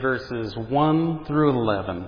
verses 1 through 11.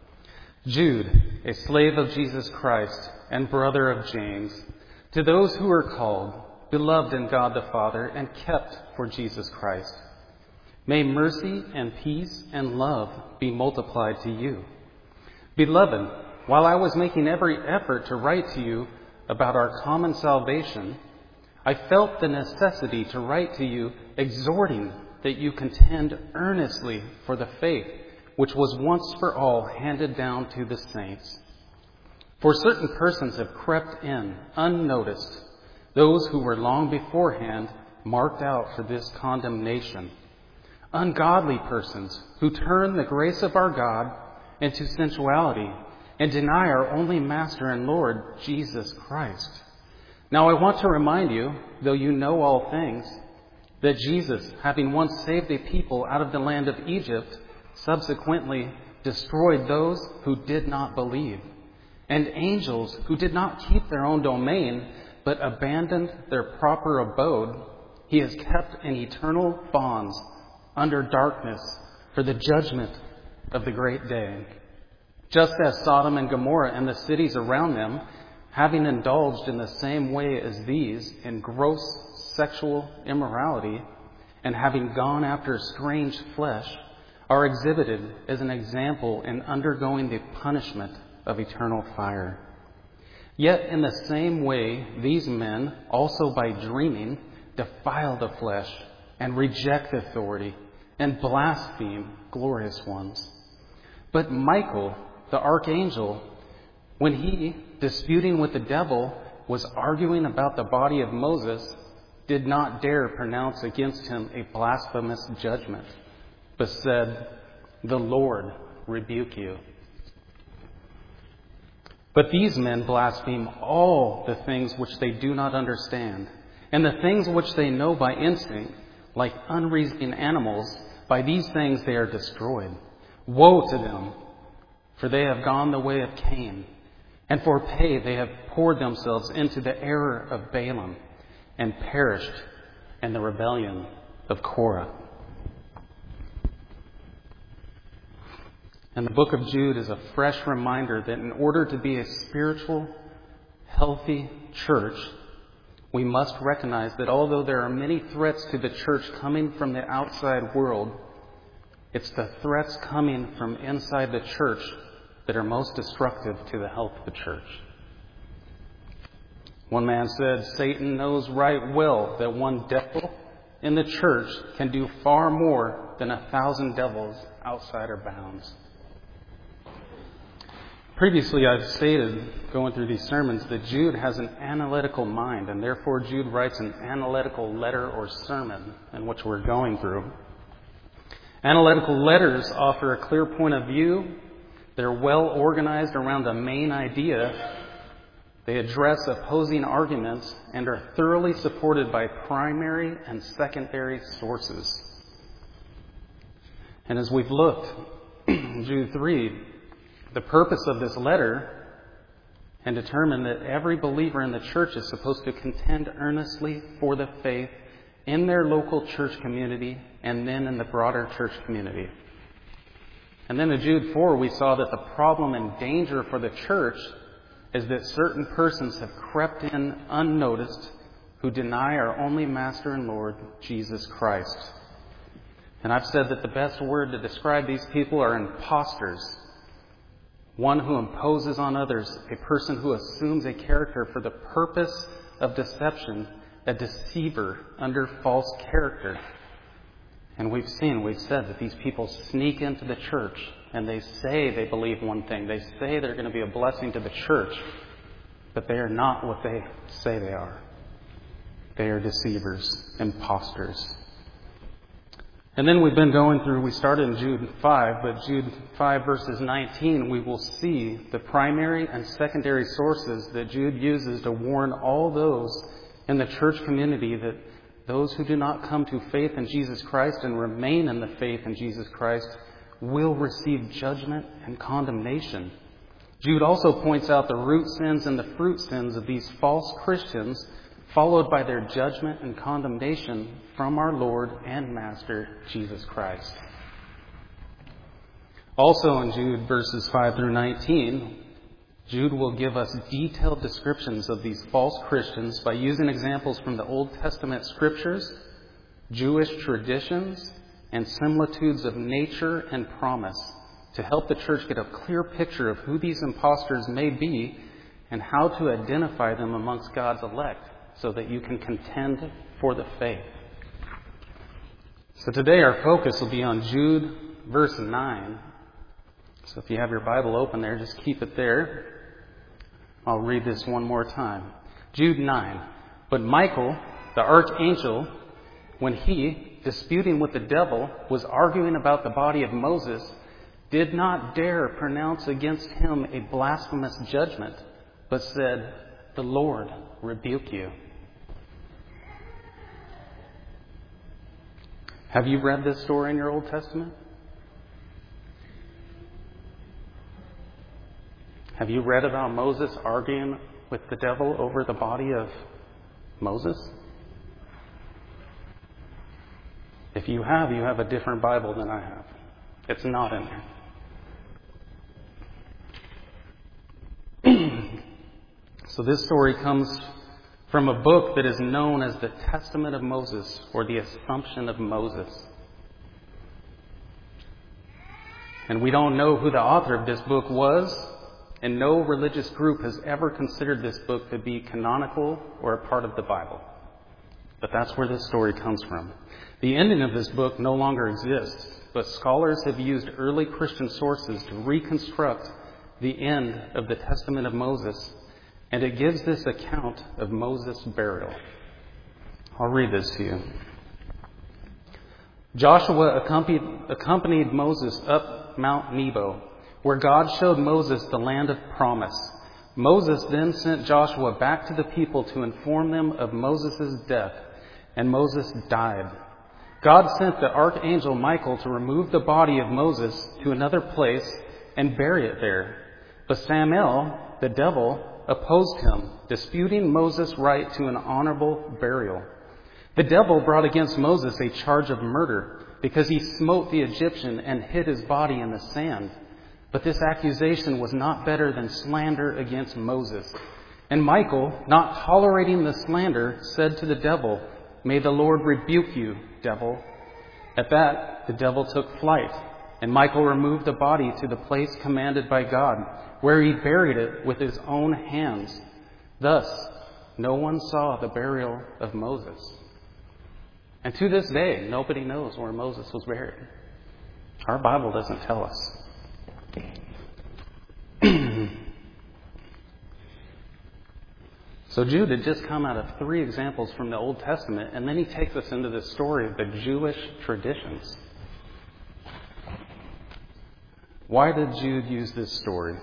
Jude, a slave of Jesus Christ and brother of James, to those who are called, beloved in God the Father, and kept for Jesus Christ, may mercy and peace and love be multiplied to you. Beloved, while I was making every effort to write to you about our common salvation, I felt the necessity to write to you, exhorting that you contend earnestly for the faith which was once for all handed down to the saints. For certain persons have crept in unnoticed, those who were long beforehand marked out for this condemnation. Ungodly persons who turn the grace of our God into sensuality and deny our only Master and Lord, Jesus Christ. Now I want to remind you, though you know all things, that Jesus, having once saved a people out of the land of Egypt, subsequently destroyed those who did not believe, and angels who did not keep their own domain, but abandoned their proper abode, he has kept in eternal bonds under darkness for the judgment of the great day. Just as Sodom and Gomorrah and the cities around them, having indulged in the same way as these in gross sexual immorality, and having gone after strange flesh, are exhibited as an example in undergoing the punishment of eternal fire. Yet in the same way, these men, also by dreaming, defile the flesh and reject authority and blaspheme glorious ones. But Michael, the archangel, when he, disputing with the devil, was arguing about the body of Moses, did not dare pronounce against him a blasphemous judgment, but said, "The Lord rebuke you." But these men blaspheme all the things which they do not understand, and the things which they know by instinct, like unreasoning animals, by these things they are destroyed. Woe to them, for they have gone the way of Cain, and for pay they have poured themselves into the error of Balaam, and perished in the rebellion of Korah. And the book of Jude is a fresh reminder that in order to be a spiritual, healthy church, we must recognize that although there are many threats to the church coming from the outside world, it's the threats coming from inside the church that are most destructive to the health of the church. One man said, Satan knows right well that one devil in the church can do far more than 1,000 devils outside our bounds. Previously, I've stated, going through these sermons, that Jude has an analytical mind, and therefore Jude writes an analytical letter or sermon in which we're going through. Analytical letters offer a clear point of view. They're well organized around a main idea. They address opposing arguments and are thoroughly supported by primary and secondary sources. And as we've looked, Jude 3, the purpose of this letter, and determined that every believer in the church is supposed to contend earnestly for the faith in their local church community and then in the broader church community. And then in Jude 4, we saw that the problem and danger for the church is that certain persons have crept in unnoticed who deny our only Master and Lord, Jesus Christ. And I've said that the best word to describe these people are imposters. One who imposes on others, a person who assumes a character for the purpose of deception, a deceiver under false character. And we've said that these people sneak into the church and they say they believe one thing. They say they're going to be a blessing to the church, but they are not what they say they are. They are deceivers, imposters. And then we've been going through, we started in Jude 5, but Jude 5 verses 19, we will see the primary and secondary sources that Jude uses to warn all those in the church community that those who do not come to faith in Jesus Christ and remain in the faith in Jesus Christ will receive judgment and condemnation. Jude also points out the root sins and the fruit sins of these false Christians, followed by their judgment and condemnation from our Lord and Master, Jesus Christ. Also in Jude verses 5 through 19, Jude will give us detailed descriptions of these false Christians by using examples from the Old Testament scriptures, Jewish traditions, and similitudes of nature and promise to help the church get a clear picture of who these impostors may be and how to identify them amongst God's elect so that you can contend for the faith. So today our focus will be on Jude verse 9. So if you have your Bible open there, just keep it there. I'll read this one more time. Jude 9. But Michael, the archangel, when he, disputing with the devil, was arguing about the body of Moses, did not dare pronounce against him a blasphemous judgment, but said, "The Lord rebuke you." Have you read this story in your Old Testament? Have you read about Moses arguing with the devil over the body of Moses? If you have a different Bible than I have. It's not in there. So this story comes from a book that is known as the Testament of Moses, or the Assumption of Moses. And we don't know who the author of this book was, and no religious group has ever considered this book to be canonical or a part of the Bible. But that's where this story comes from. The ending of this book no longer exists, but scholars have used early Christian sources to reconstruct the end of the Testament of Moses, and it gives this account of Moses' burial. I'll read this to you. Joshua accompanied Moses up Mount Nebo, where God showed Moses the land of promise. Moses then sent Joshua back to the people to inform them of Moses' death, and Moses died. God sent the archangel Michael to remove the body of Moses to another place and bury it there. But Samael, the devil, opposed him, disputing Moses' right to an honorable burial. The devil brought against Moses a charge of murder because he smote the Egyptian and hid his body in the sand. But this accusation was not better than slander against Moses. And Michael, not tolerating the slander, said to the devil, "May the Lord rebuke you, devil." At that, the devil took flight, and Michael removed the body to the place commanded by God, where he buried it with his own hands. Thus, no one saw the burial of Moses. And to this day, nobody knows where Moses was buried. Our Bible doesn't tell us. So Jude had just come out of 3 examples from the Old Testament, and then he takes us into the story of the Jewish traditions. Why did Jude use this story?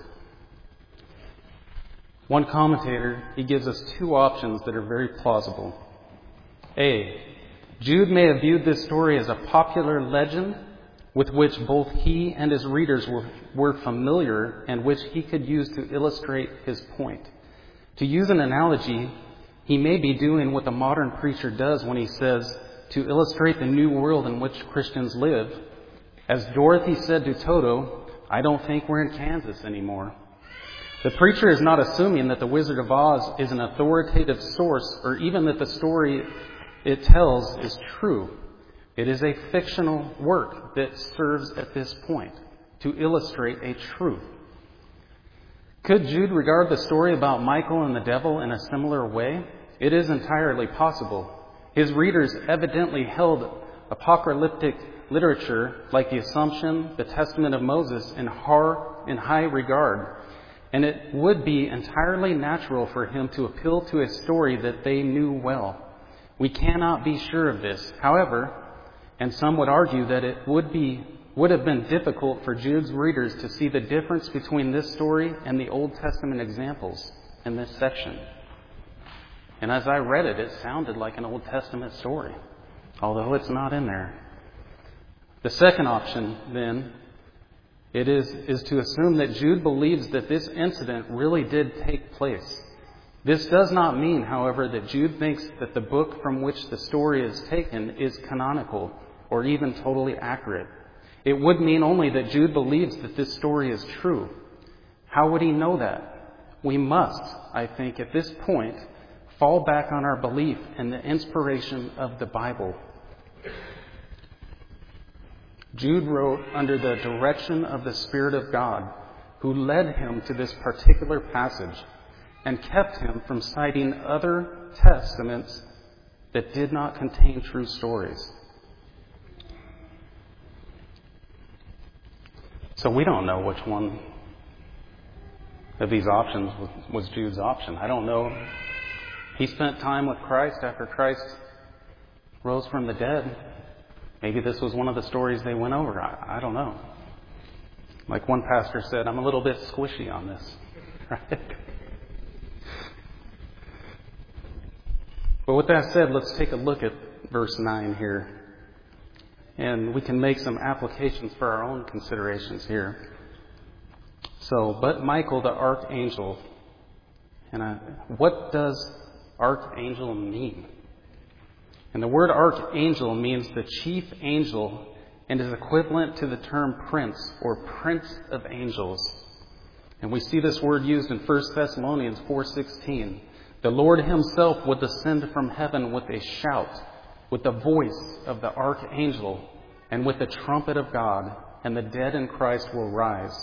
One commentator, he gives us 2 options that are very plausible. A, Jude may have viewed this story as a popular legend with which both he and his readers were familiar and which he could use to illustrate his point. To use an analogy, he may be doing what the modern preacher does when he says, to illustrate the new world in which Christians live. As Dorothy said to Toto, "I don't think we're in Kansas anymore." The preacher is not assuming that The Wizard of Oz is an authoritative source or even that the story it tells is true. It is a fictional work that serves at this point to illustrate a truth. Could Jude regard the story about Michael and the devil in a similar way? It is entirely possible. His readers evidently held apocalyptic literature like the Assumption, the Testament of Moses, in high regard, and it would be entirely natural for him to appeal to a story that they knew well. We cannot be sure of this. However, and some would argue that it would have been difficult for Jude's readers to see the difference between this story and the Old Testament examples in this section. And as I read it, it sounded like an Old Testament story, although it's not in there. The second option, then, is to assume that Jude believes that this incident really did take place. This does not mean, however, that Jude thinks that the book from which the story is taken is canonical or even totally accurate. It would mean only that Jude believes that this story is true. How would he know that? We must, I think, at this point, fall back on our belief in the inspiration of the Bible. Jude wrote under the direction of the Spirit of God, who led him to this particular passage and kept him from citing other testaments that did not contain true stories. So we don't know which one of these options was Jude's option. I don't know. He spent time with Christ after Christ rose from the dead. Maybe this was one of the stories they went over. I don't know. Like one pastor said, I'm a little bit squishy on this. Right? But with that said, let's take a look at verse 9 here. And we can make some applications for our own considerations here. So, but Michael the archangel. And what does archangel mean? And the word archangel means the chief angel and is equivalent to the term prince or prince of angels. And we see this word used in 1 Thessalonians 4:16. The Lord himself will descend from heaven with a shout, with the voice of the archangel, and with the trumpet of God, and the dead in Christ will rise.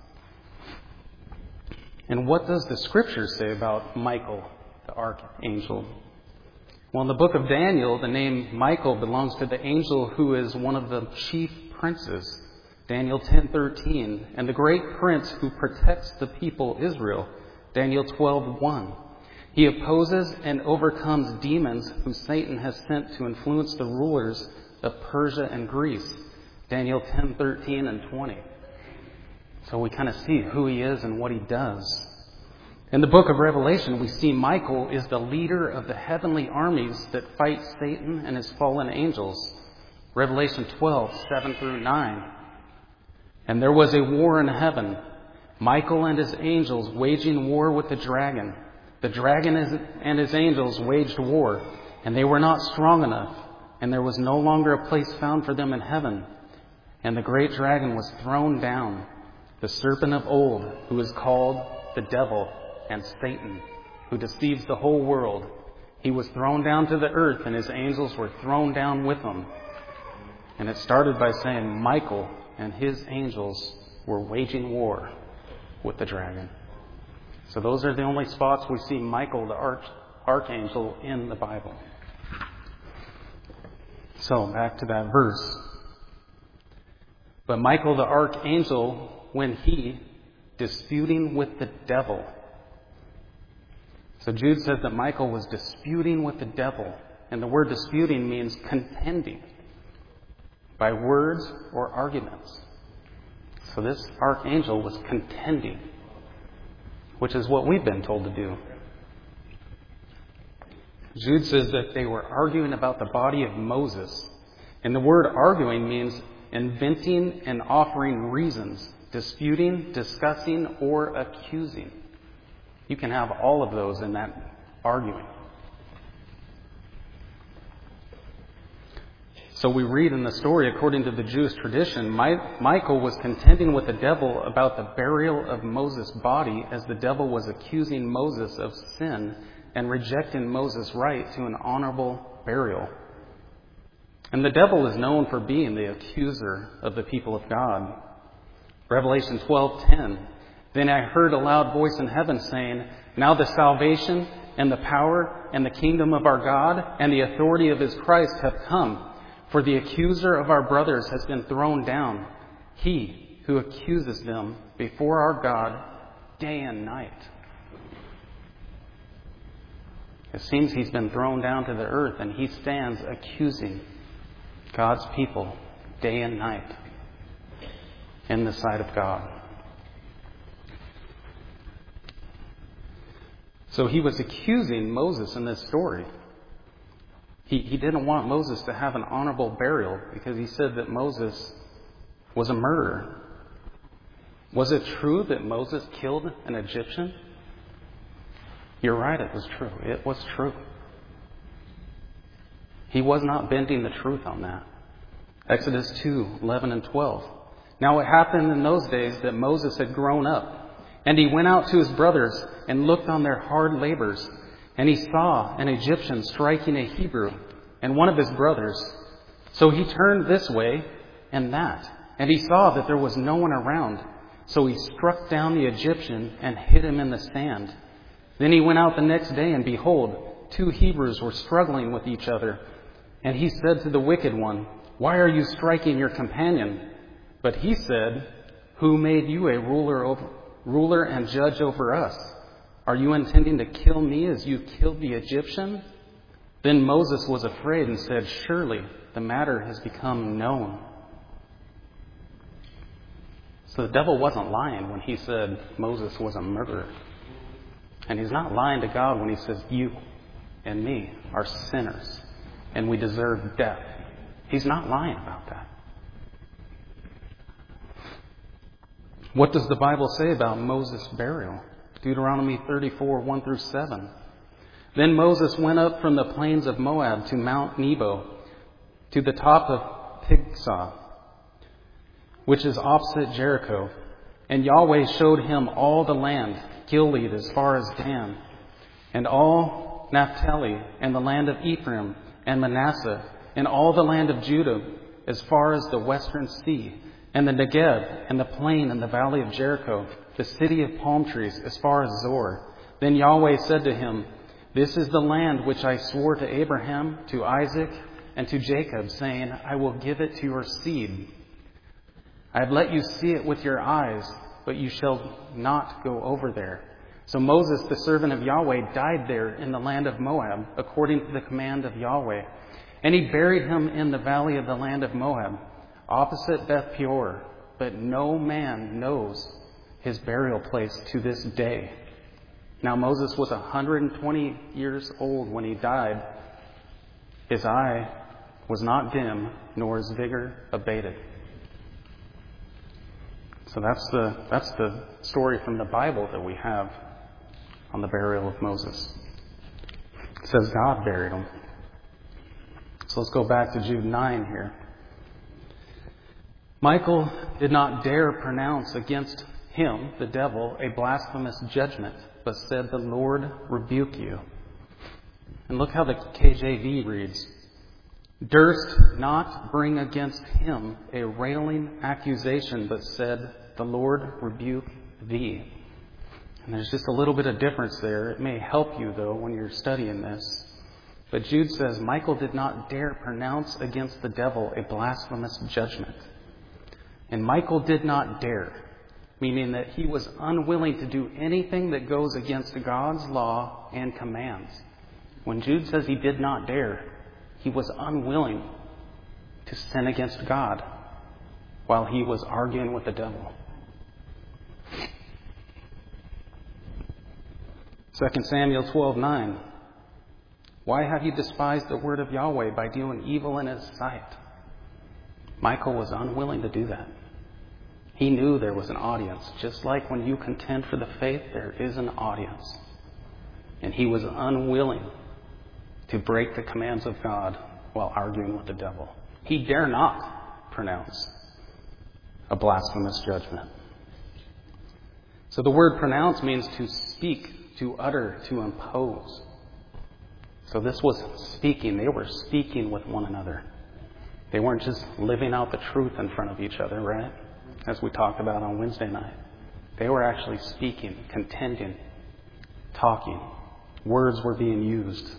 And what does the Scripture say about Michael, the archangel? Well, in the book of Daniel, the name Michael belongs to the angel who is one of the chief princes, Daniel 10:13, and the great prince who protects the people Israel, Daniel 12:1. He opposes and overcomes demons who Satan has sent to influence the rulers of Persia and Greece, Daniel 10:13 and 20. So we kind of see who he is and what he does. In the book of Revelation, we see Michael is the leader of the heavenly armies that fight Satan and his fallen angels. Revelation 12:7 through 9. And there was a war in heaven, Michael and his angels waging war with the dragon. The dragon and his angels waged war, and they were not strong enough, and there was no longer a place found for them in heaven. And the great dragon was thrown down, the serpent of old, who is called the devil and Satan, who deceives the whole world. He was thrown down to the earth, and his angels were thrown down with him. And it started by saying Michael and his angels were waging war with the dragon. So those are the only spots we see Michael, the archangel, in the Bible. So back to that verse. But Michael, the archangel, when he disputing with the devil. So Jude says that Michael was disputing with the devil. And the word disputing means contending by words or arguments. So this archangel was contending, which is what we've been told to do. Jude says that they were arguing about the body of Moses. And the word arguing means inventing and offering reasons, disputing, discussing, or accusing. You can have all of those in that arguing. So we read in the story, according to the Jewish tradition, Michael was contending with the devil about the burial of Moses' body, as the devil was accusing Moses of sin and rejecting Moses' right to an honorable burial. And the devil is known for being the accuser of the people of God. Revelation 12:10. Then I heard a loud voice in heaven saying, now the salvation and the power and the kingdom of our God and the authority of his Christ have come. For the accuser of our brothers has been thrown down, he who accuses them before our God day and night. It seems he's been thrown down to the earth, and he stands accusing God's people day and night in the sight of God. So he was accusing Moses in this story. He didn't want Moses to have an honorable burial because he said that Moses was a murderer. Was it true that Moses killed an Egyptian? You're right, it was true. It was true. He was not bending the truth on that. Exodus 2:11 and 12. Now it happened in those days that Moses had grown up, and he went out to his brothers and looked on their hard labors, and he saw an Egyptian striking a Hebrew and one of his brothers. So he turned this way and that, and he saw that there was no one around. So he struck down the Egyptian and hid him in the sand. Then he went out the next day, and behold, 2 Hebrews were struggling with each other. And he said to the wicked one, "Why are you striking your companion?" But he said, "Who made you a ruler and judge over us? Are you intending to kill me as you killed the Egyptian?" Then Moses was afraid and said, "Surely the matter has become known." So the devil wasn't lying when he said Moses was a murderer. And he's not lying to God when he says you and me are sinners and we deserve death. He's not lying about that. What does the Bible say about Moses' burial? Deuteronomy 34:1 through 7. Then Moses went up from the plains of Moab to Mount Nebo, to the top of Pisgah, which is opposite Jericho. And Yahweh showed him all the land, Gilead as far as Dan, and all Naphtali, and the land of Ephraim and Manasseh, and all the land of Judah as far as the western sea, and the Negev, and the plain and the valley of Jericho, the city of palm trees as far as Zor. Then Yahweh said to him, "This is the land which I swore to Abraham, to Isaac, and to Jacob, saying, I will give it to your seed. I have let you see it with your eyes, but you shall not go over there." So Moses, the servant of Yahweh, died there in the land of Moab, according to the command of Yahweh. And he buried him in the valley of the land of Moab, opposite Beth Peor. But no man knows his burial place to this day. Now Moses was 120 years old when he died. His eye was not dim, nor his vigor abated. So that's the story from the Bible that we have on the burial of Moses. It says God buried him. So let's go back to Jude 9 here. Michael did not dare pronounce against him, the devil, a blasphemous judgment, but said, "The Lord rebuke you." And look how the KJV reads, "Durst not bring against him a railing accusation, but said, The Lord rebuke thee." And there's just a little bit of difference there. It may help you, though, when you're studying this. But Jude says Michael did not dare pronounce against the devil a blasphemous judgment. And Michael did not dare, meaning that he was unwilling to do anything that goes against God's law and commands. When Jude says he did not dare, he was unwilling to sin against God while he was arguing with the devil. 2 Samuel 12:9. "Why have you despised the word of Yahweh by doing evil in his sight?" Michael was unwilling to do that. He knew there was an audience. Just like when you contend for the faith, there is an audience. And he was unwilling to break the commands of God while arguing with the devil. He dare not pronounce a blasphemous judgment. So the word pronounce means to speak, to utter, to impose. So this was speaking. They were speaking with one another. They weren't just living out the truth in front of each other, right? As we talked about on Wednesday night. They were actually speaking, contending, talking. Words were being used.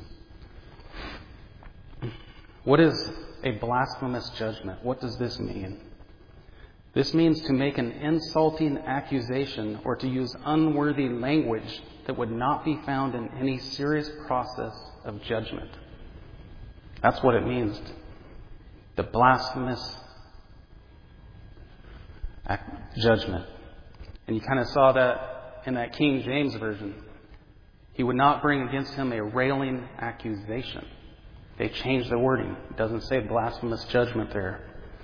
What is a blasphemous judgment? What does this mean? This means to make an insulting accusation or to use unworthy language that would not be found in any serious process of judgment. That's what it means. The blasphemous judgment. And you kind of saw that in that King James Version. He would not bring against him a railing accusation. They changed the wording. It doesn't say blasphemous judgment there.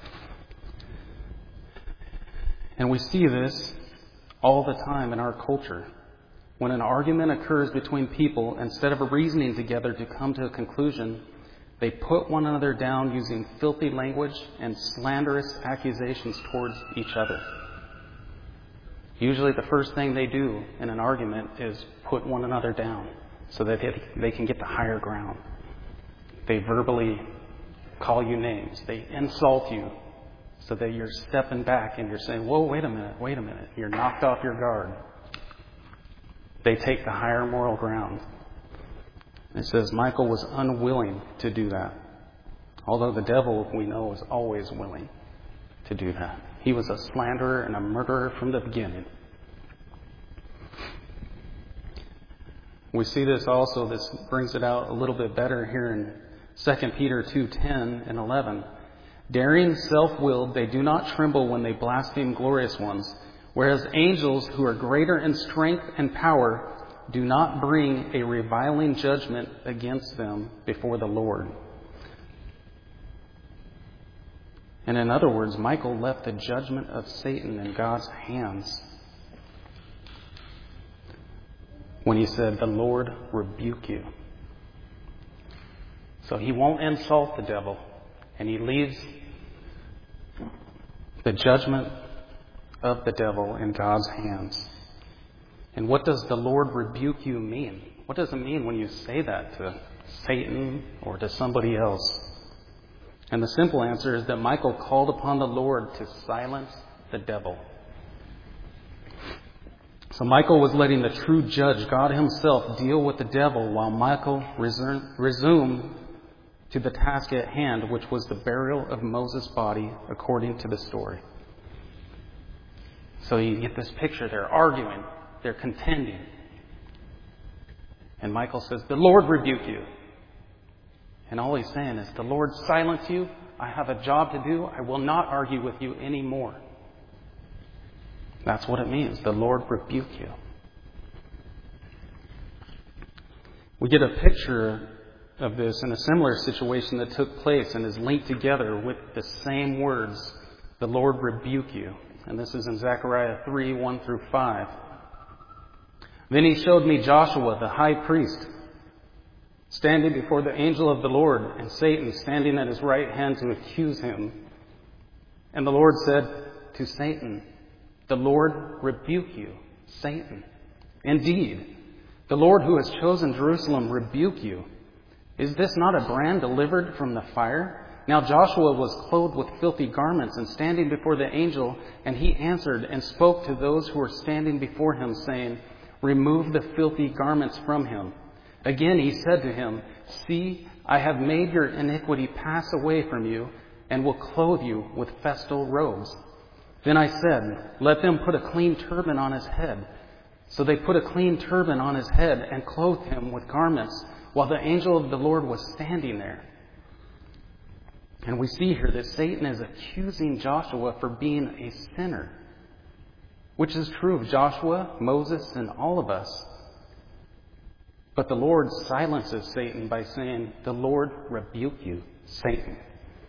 And we see this all the time in our culture. When an argument occurs between people, instead of reasoning together to come to a conclusion, They put one another down using filthy language and slanderous accusations towards each other. Usually the first thing they do in an argument is put one another down so that they can get the higher ground. They verbally call you names. They insult you so that you're stepping back and you're saying, whoa, wait a minute. You're knocked off your guard. They take the higher moral ground. It says Michael was unwilling to do that. Although the devil, we know, is always willing to do that. He was a slanderer and a murderer from the beginning. We see this also, this brings it out a little bit better here in 2 Peter 2:10 and 11. Daring, self-willed, they do not tremble when they blaspheme glorious ones, whereas angels who are greater in strength and power do not bring a reviling judgment against them before the Lord. And in other words, Michael left the judgment of Satan in God's hands when he said, "The Lord rebuke you." So he won't insult the devil, and he leaves the judgment of the devil in God's hands. And what does the Lord rebuke you mean? What does it mean when you say that to Satan or to somebody else? And the simple answer is that Michael called upon the Lord to silence the devil. So Michael was letting the true judge, God himself, deal with the devil while Michael resumed to the task at hand, which was the burial of Moses' body according to the story. So you get this picture. They're arguing. They're contending. And Michael says, "The Lord rebuke you." And all he's saying is, "The Lord silence you. I have a job to do. I will not argue with you anymore." That's what it means. The Lord rebuke you. We get a picture of this in a similar situation that took place and is linked together with the same words, "The Lord rebuke you." And this is in Zechariah 3:1-5. Then he showed me Joshua, the high priest, standing before the angel of the Lord, and Satan standing at his right hand to accuse him. And the Lord said to Satan, "The Lord rebuke you, Satan. Indeed, the Lord who has chosen Jerusalem rebuke you. Is this not a brand delivered from the fire?" Now Joshua was clothed with filthy garments and standing before the angel, and he answered and spoke to those who were standing before him, saying, "Remove the filthy garments from him." Again he said to him, "See, I have made your iniquity pass away from you, and will clothe you with festal robes." Then I said, "Let them put a clean turban on his head." So they put a clean turban on his head and clothed him with garments, while the angel of the Lord was standing there. And we see here that Satan is accusing Joshua for being a sinner, which is true of Joshua, Moses, and all of us. But the Lord silences Satan by saying, "The Lord rebuke you, Satan."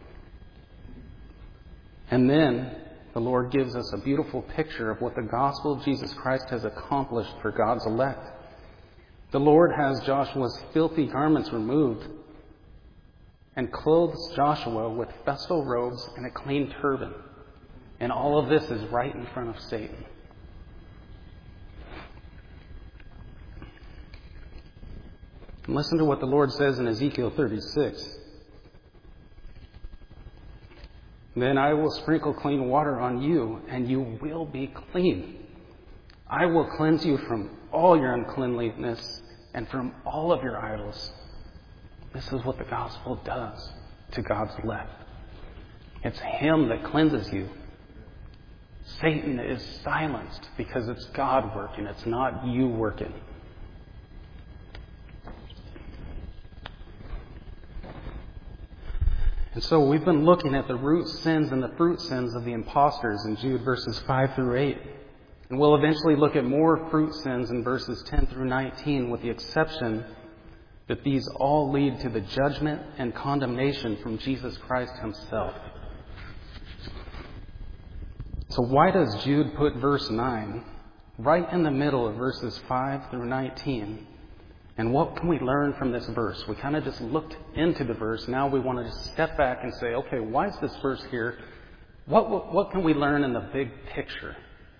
And then the Lord gives us a beautiful picture of what the gospel of Jesus Christ has accomplished for God's elect. The Lord has Joshua's filthy garments removed and clothes Joshua with festal robes and a clean turban. And all of this is right in front of Satan. And listen to what the Lord says in Ezekiel 36. "Then I will sprinkle clean water on you, and you will be clean. I will cleanse you from all your uncleanliness and from all of your idols." This is what the gospel does to God's elect. It's Him that cleanses you. Satan is silenced because it's God working. It's not you working. And so we've been looking at the root sins and the fruit sins of the impostors in Jude verses 5-8. And we'll eventually look at more fruit sins in verses 10-19, with the exception that these all lead to the judgment and condemnation from Jesus Christ Himself. So why does Jude put verse 9 right in the middle of verses 5-19 And what can we learn from this verse? We kind of just looked into the verse. Now we want to just step back and say, okay, why is this verse here? What can we learn in the big picture?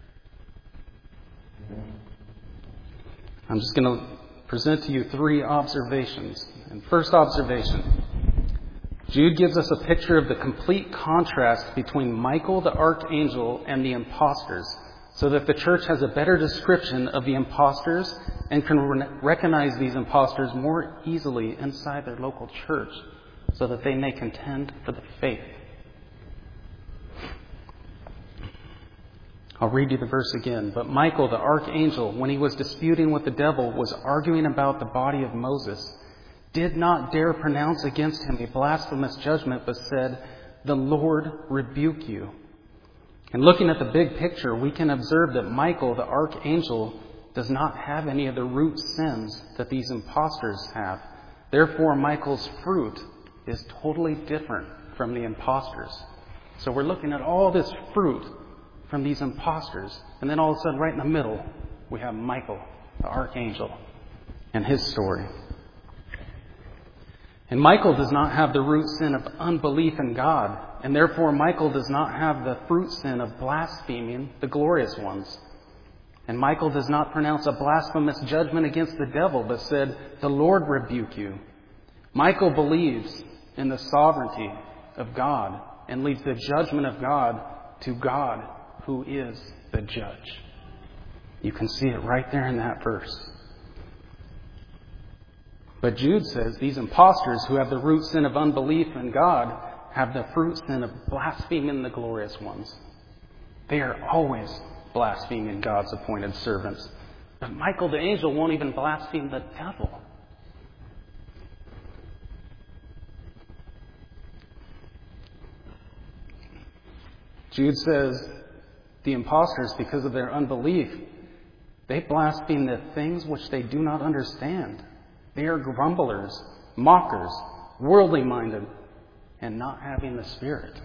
I'm just going to present to you 3 observations. And first observation, Jude gives us a picture of the complete contrast between Michael the archangel and the impostors, so that the church has a better description of the impostors and can recognize these impostors more easily inside their local church, so that they may contend for the faith. I'll read you the verse again. But Michael, the archangel, when he was disputing with the devil, was arguing about the body of Moses, did not dare pronounce against him a blasphemous judgment, but said, "The Lord rebuke you." And looking at the big picture, we can observe that Michael, the archangel, does not have any of the root sins that these impostors have. Therefore, Michael's fruit is totally different from the impostors. So we're looking at all this fruit from these impostors, and then all of a sudden, right in the middle, we have Michael, the archangel, and his story. And Michael does not have the root sin of unbelief in God, and therefore Michael does not have the fruit sin of blaspheming the glorious ones. And Michael does not pronounce a blasphemous judgment against the devil, but said, "The Lord rebuke you." Michael believes in the sovereignty of God and leaves the judgment of God to God, who is the judge. You can see it right there in that verse. But Jude says these impostors who have the root sin of unbelief in God have the fruit sin of blaspheming the glorious ones. They are always blaspheming God's appointed servants. But Michael the angel won't even blaspheme the devil. Jude says the impostors, because of their unbelief, they blaspheme the things which they do not understand. They are grumblers, mockers, worldly minded, and not having the Spirit.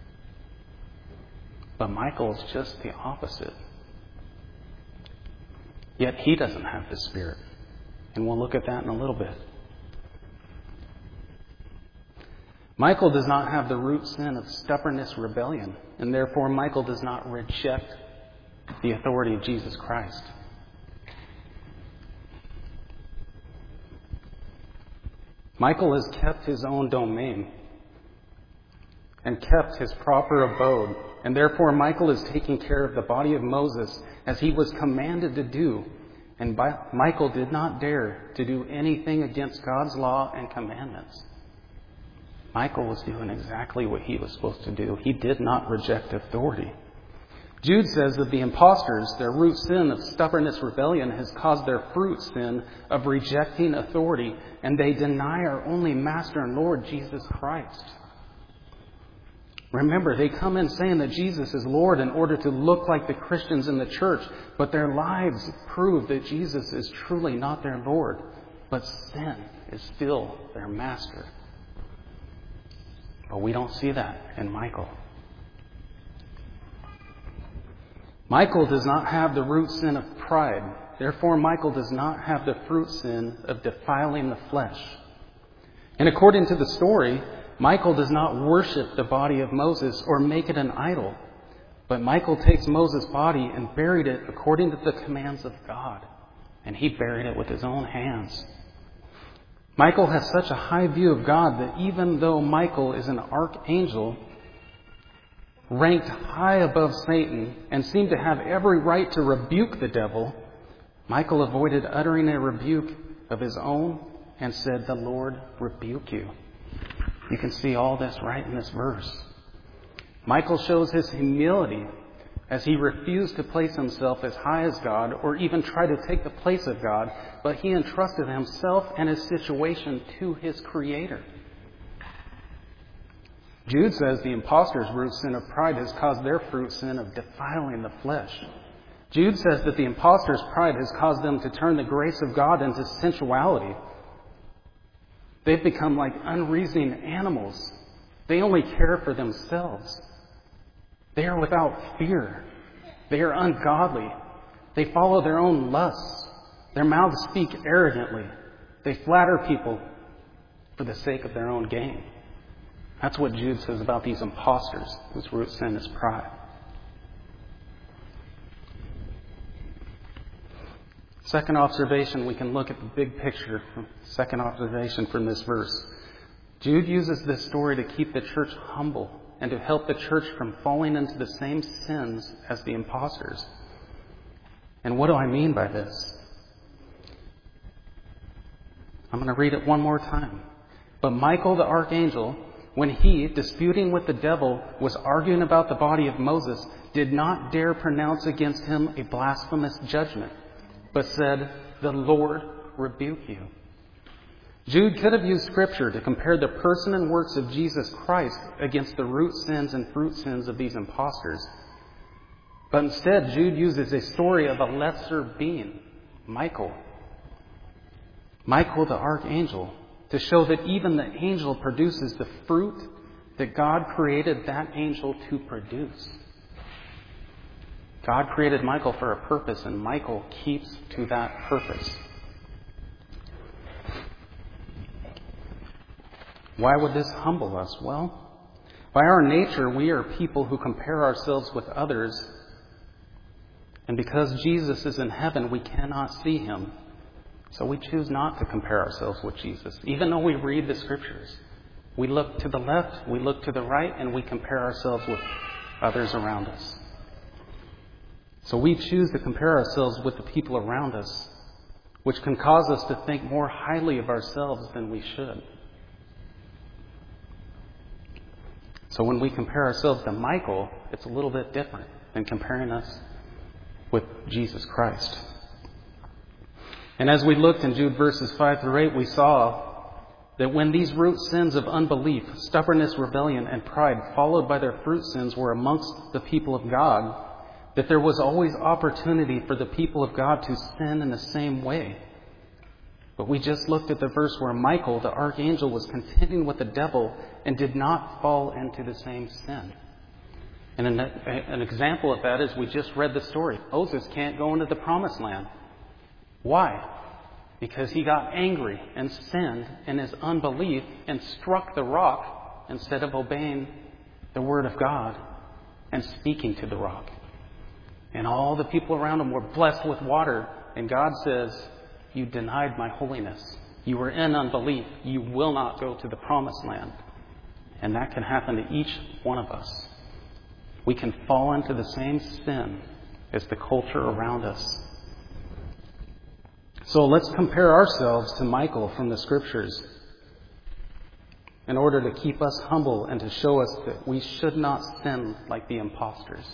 But Michael's just the opposite. Yet he doesn't have the Spirit. And we'll look at that in a little bit. Michael does not have the root sin of stubbornness, rebellion, and therefore Michael does not reject the authority of Jesus Christ. Michael has kept his own domain and kept his proper abode, and therefore Michael is taking care of the body of Moses as he was commanded to do, and Michael did not dare to do anything against God's law and commandments. Michael was doing exactly what he was supposed to do. He did not reject authority. Jude says that the impostors, their root sin of stubbornness, rebellion, has caused their fruit sin of rejecting authority, and they deny our only Master and Lord, Jesus Christ. Remember, they come in saying that Jesus is Lord in order to look like the Christians in the church, but their lives prove that Jesus is truly not their Lord, but sin is still their master. But we don't see that in Michael. Michael does not have the root sin of pride. Therefore, Michael does not have the fruit sin of defiling the flesh. And according to the story, Michael does not worship the body of Moses or make it an idol. But Michael takes Moses' body and buried it according to the commands of God. And he buried it with his own hands. Michael has such a high view of God that even though Michael is an archangel, ranked high above Satan, and seemed to have every right to rebuke the devil, Michael avoided uttering a rebuke of his own and said, "The Lord rebuke you." You can see all this right in this verse. Michael shows his humility as he refused to place himself as high as God or even try to take the place of God, but he entrusted himself and his situation to his Creator. Jude says the impostor's root sin of pride has caused their fruit sin of defiling the flesh. Jude says that the impostor's pride has caused them to turn the grace of God into sensuality. They've become like unreasoning animals. They only care for themselves. They are without fear. They are ungodly. They follow their own lusts. Their mouths speak arrogantly. They flatter people for the sake of their own gain. That's what Jude says about these impostors whose root sin is pride. Second observation, we can look at the big picture. Second observation from this verse. Jude uses this story to keep the church humble and to help the church from falling into the same sins as the impostors. And what do I mean by this? I'm going to read it one more time. But Michael the archangel, when he, disputing with the devil, was arguing about the body of Moses, did not dare pronounce against him a blasphemous judgment, but said, "The Lord rebuke you." Jude could have used Scripture to compare the person and works of Jesus Christ against the root sins and fruit sins of these impostors. But instead, Jude uses a story of a lesser being, Michael. Michael the archangel, to show that even the angel produces the fruit that God created that angel to produce. God created Michael for a purpose, and Michael keeps to that purpose. Why would this humble us? Well, by our nature, we are people who compare ourselves with others. And because Jesus is in heaven, we cannot see him. So we choose not to compare ourselves with Jesus. Even though we read the Scriptures, we look to the left, we look to the right, and we compare ourselves with others around us. So we choose to compare ourselves with the people around us, which can cause us to think more highly of ourselves than we should. So when we compare ourselves to Michael, it's a little bit different than comparing us with Jesus Christ. And as we looked in Jude verses 5 through 8, we saw that when these root sins of unbelief, stubbornness, rebellion, and pride, followed by their fruit sins, were amongst the people of God, that there was always opportunity for the people of God to sin in the same way. But we just looked at the verse where Michael, the archangel, was contending with the devil and did not fall into the same sin. And an example of that is we just read the story. Moses can't go into the promised land. Why? Because he got angry and sinned in his unbelief and struck the rock instead of obeying the word of God and speaking to the rock. And all the people around him were blessed with water. And God says, "You denied my holiness. You were in unbelief. You will not go to the promised land." And that can happen to each one of us. We can fall into the same sin as the culture around us. So let's compare ourselves to Michael from the Scriptures in order to keep us humble and to show us that we should not sin like the impostors.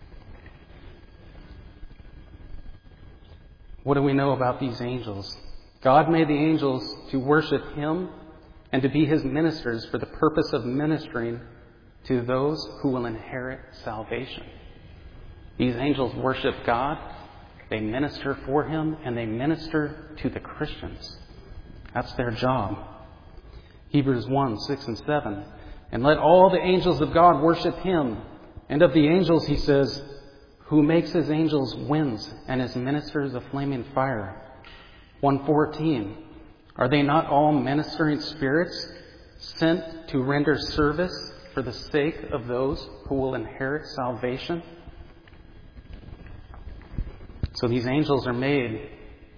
What do we know about these angels? God made the angels to worship Him and to be His ministers for the purpose of ministering to those who will inherit salvation. These angels worship God, they minister for Him, and they minister to the Christians. That's their job. Hebrews 1, 6 and 7. "And let all the angels of God worship Him. And of the angels," he says, "who makes His angels winds and His ministers a flaming fire." 1:14. "Are they not all ministering spirits sent to render service for the sake of those who will inherit salvation?" So these angels are made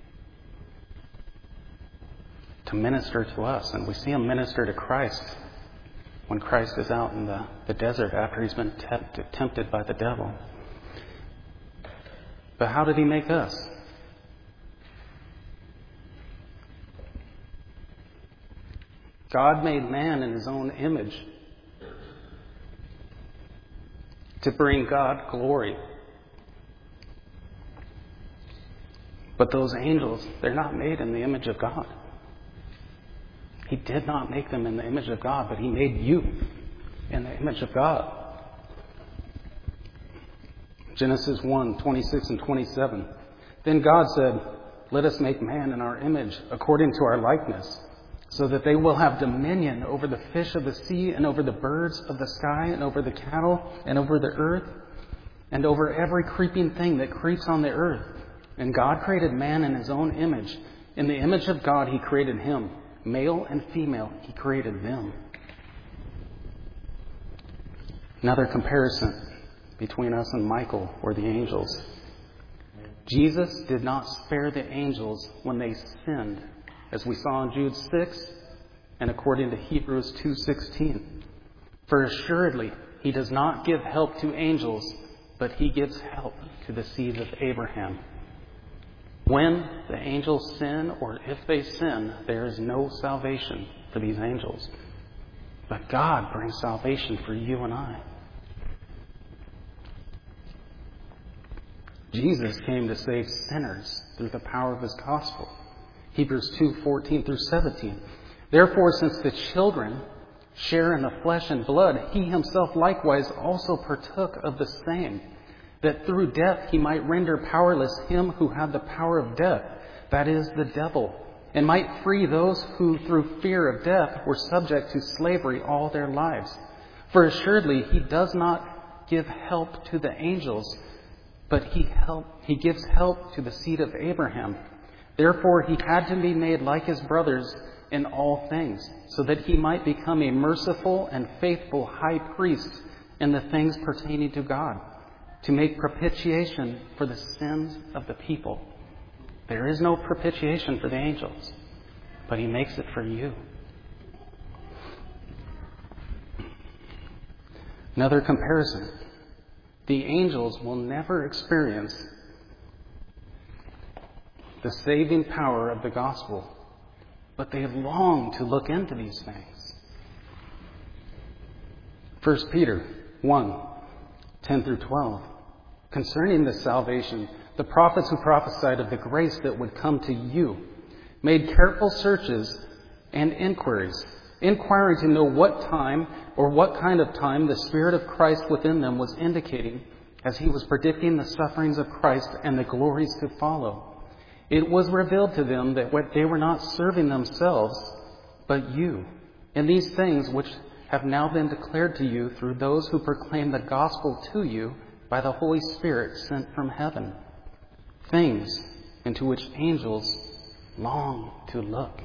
to minister to us. And we see them minister to Christ when Christ is out in the desert after He's been tempted by the devil. But how did He make us? God made man in His own image to bring God glory. But those angels, they're not made in the image of God. He did not make them in the image of God, but He made you in the image of God. Genesis 1, 26 and 27. "Then God said, 'Let us make man in our image, according to our likeness, so that they will have dominion over the fish of the sea and over the birds of the sky and over the cattle and over the earth and over every creeping thing that creeps on the earth.' And God created man in His own image. In the image of God, He created him. Male and female, He created them. Another comparison between us and Michael or the angels. Jesus did not spare the angels when they sinned, as we saw in Jude 6 and according to Hebrews 2:16. For assuredly, He does not give help to angels, but He gives help to the seed of Abraham. When the angels sin, or if they sin, there is no salvation for these angels. But God brings salvation for you and I. Jesus came to save sinners through the power of His gospel. Hebrews 2:14 through 17. Therefore, since the children share in the flesh and blood, He Himself likewise also partook of the same, that through death He might render powerless him who had the power of death, that is, the devil, and might free those who through fear of death were subject to slavery all their lives. For assuredly He does not give help to the angels, but He gives help to the seed of Abraham. Therefore He had to be made like His brothers in all things, so that He might become a merciful and faithful high priest in the things pertaining to God, to make propitiation for the sins of the people. There is no propitiation for the angels, but He makes it for you. Another comparison. The angels will never experience the saving power of the gospel, but they long to look into these things. 1 Peter 1:10 through 12. Concerning this salvation, the prophets who prophesied of the grace that would come to you made careful searches and inquiries, inquiring to know what time or what kind of time the Spirit of Christ within them was indicating as He was predicting the sufferings of Christ and the glories to follow. It was revealed to them that they were not serving themselves, but you, in these things which have now been declared to you through those who proclaim the gospel to you by the Holy Spirit sent from heaven, things into which angels long to look.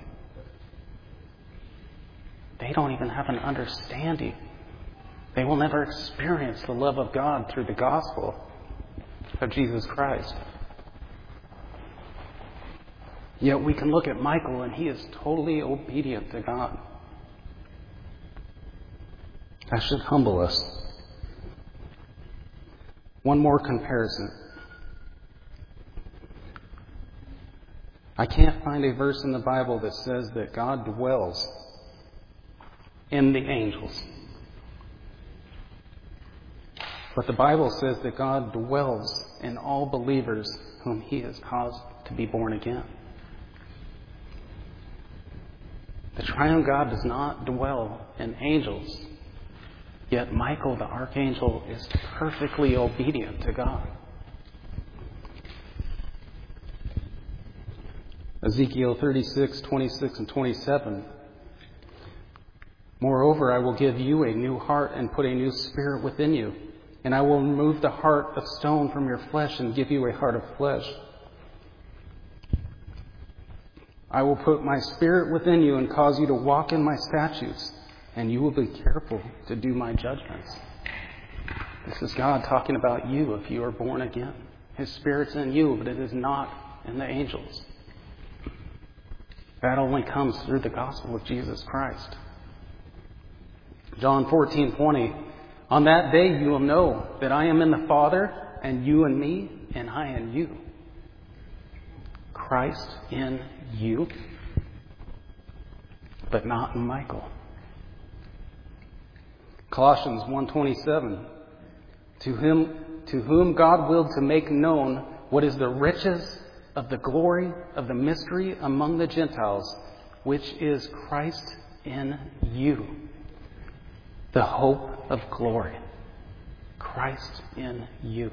They don't even have an understanding. They will never experience the love of God through the gospel of Jesus Christ. Yet we can look at Michael and he is totally obedient to God. That should humble us. One more comparison. I can't find a verse in the Bible that says that God dwells in the angels. But the Bible says that God dwells in all believers whom He has caused to be born again. The triune God does not dwell in angels, yet Michael the archangel is perfectly obedient to God. Ezekiel 36:26 and 27. Moreover, I will give you a new heart and put a new spirit within you. And I will remove the heart of stone from your flesh and give you a heart of flesh. I will put my spirit within you and cause you to walk in my statutes, and you will be careful to do my judgments. This is God talking about you if you are born again. His Spirit's in you, but it is not in the angels. That only comes through the gospel of Jesus Christ. John 14:20. On that day you will know that I am in the Father, and you in me, and I in you. Christ in you, but not in Michael. Colossians 1:27. To whom God willed to make known what is the riches of the glory of the mystery among the Gentiles, which is Christ in you, the hope of glory. Christ in you.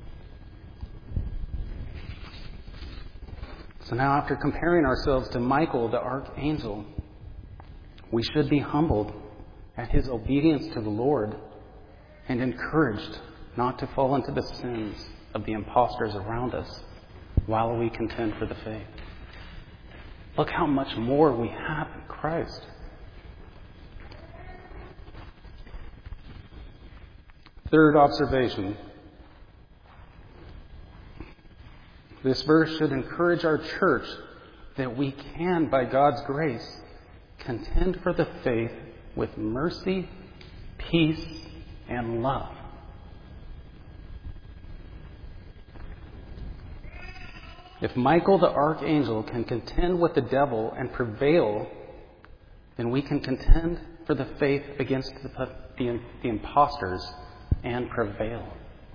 So now, after comparing ourselves to Michael, the archangel, we should be humbled at his obedience to the Lord and encouraged not to fall into the sins of the impostors around us while we contend for the faith. Look how much more we have in Christ. Third observation. This verse should encourage our church that we can, by God's grace, contend for the faith with mercy, peace, and love. If Michael the archangel can contend with the devil and prevail, then we can contend for the faith against the impostors and prevail.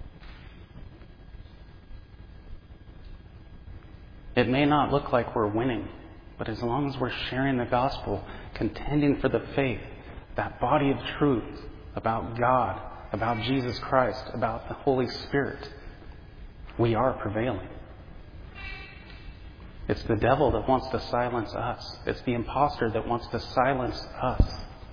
It may not look like we're winning, but as long as we're sharing the gospel, contending for the faith, that body of truth about God, about Jesus Christ, about the Holy Spirit, we are prevailing. It's the devil that wants to silence us. It's the imposter that wants to silence us.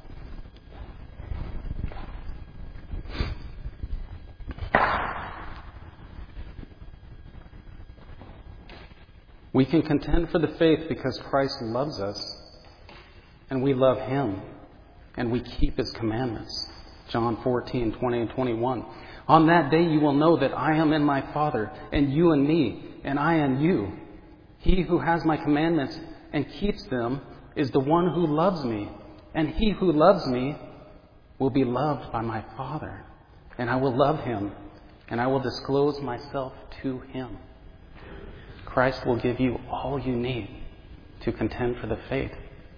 We can contend for the faith because Christ loves us, and we love Him, and we keep His commandments. John 14:20 and 21. On that day you will know that I am in my Father, and you in me, and I in you. He who has my commandments and keeps them is the one who loves me, and he who loves me will be loved by my Father, and I will love him, and I will disclose myself to him. Christ will give you all you need to contend for the faith.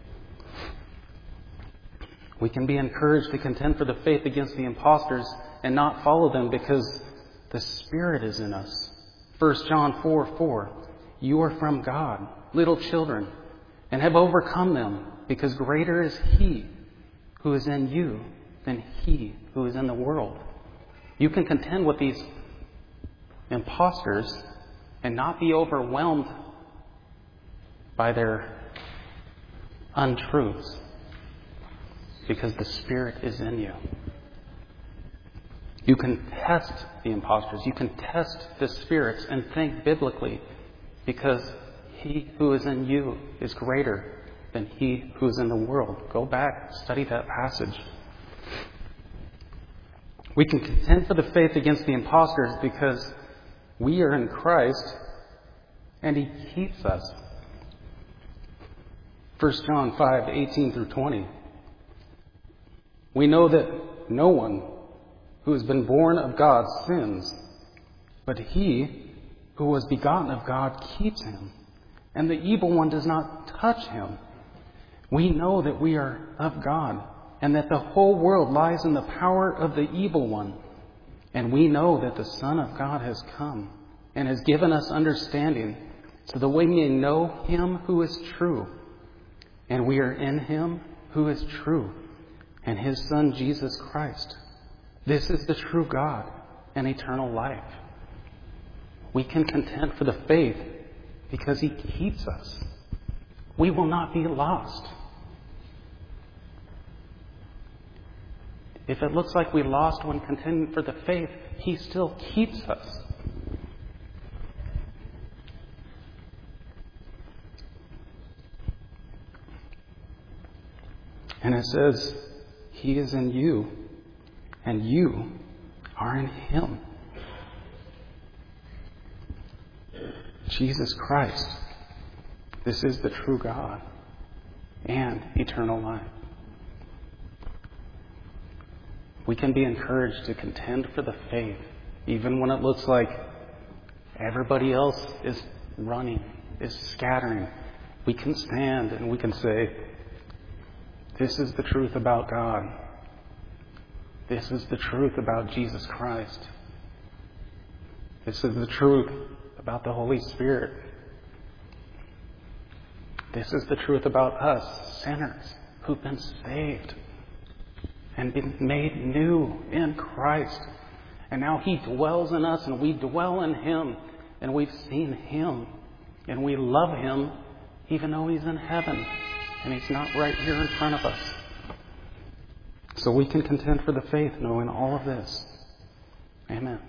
We can be encouraged to contend for the faith against the impostors and not follow them because the Spirit is in us. 1 John 4:4. You are from God, little children, and have overcome them, because greater is He who is in you than he who is in the world. You can contend with these impostors and not be overwhelmed by their untruths, because the Spirit is in you. You can test the impostors. You can test the spirits and think biblically, because he who is in you is greater than he who is in the world. Go back, study that passage. We can contend for the faith against the impostors because we are in Christ and He keeps us. 1 John 5:18 through 20. We know that no one who has been born of God sins, but he who was begotten of God keeps him, and the evil one does not touch him. We know that we are of God, and that the whole world lies in the power of the evil one. And we know that the Son of God has come and has given us understanding, so that we may know Him who is true. And we are in Him who is true, and His Son Jesus Christ. This is the true God and eternal life. We can contend for the faith because He keeps us. We will not be lost. If it looks like we lost when contending for the faith, He still keeps us. And it says, He is in you, and you are in Him. Jesus Christ. This is the true God and eternal life. We can be encouraged to contend for the faith, even when it looks like everybody else is running, is scattering. We can stand and we can say, this is the truth about God. This is the truth about Jesus Christ. This is the truth about the Holy Spirit. This is the truth about us, sinners, who've been saved and been made new in Christ. And now He dwells in us and we dwell in Him, and we've seen Him and we love Him even though He's in heaven and He's not right here in front of us. So we can contend for the faith knowing all of this. Amen.